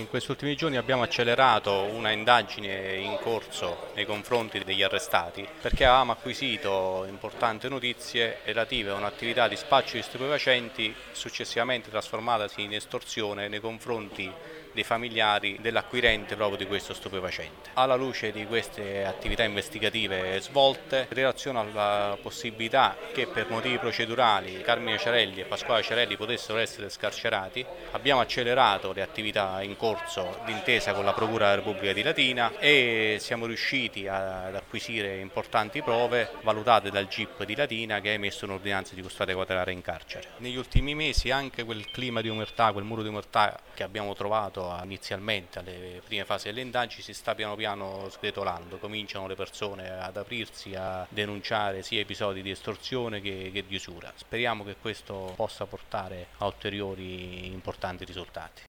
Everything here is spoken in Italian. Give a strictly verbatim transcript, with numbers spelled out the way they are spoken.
In questi ultimi giorni abbiamo accelerato una indagine in corso nei confronti degli arrestati perché avevamo acquisito importanti notizie relative a un'attività di spaccio di stupefacenti successivamente trasformatasi in estorsione nei confronti dei familiari dell'acquirente proprio di questo stupefacente. Alla luce di queste attività investigative svolte, in relazione alla possibilità che per motivi procedurali Carmine Ciarelli e Pasquale Ciarelli potessero essere scarcerati, abbiamo accelerato le attività in corso d'intesa con la Procura della Repubblica di Latina e siamo riusciti ad acquisire importanti prove valutate dal G I P di Latina che ha emesso un'ordinanza di custodia cautelare in carcere. Negli ultimi mesi anche quel clima di omertà, quel muro di omertà che abbiamo trovato inizialmente alle prime fasi delle indagini si sta piano piano sgretolando, cominciano le persone ad aprirsi a denunciare sia episodi di estorsione che, che di usura. Speriamo che questo possa portare a ulteriori importanti risultati.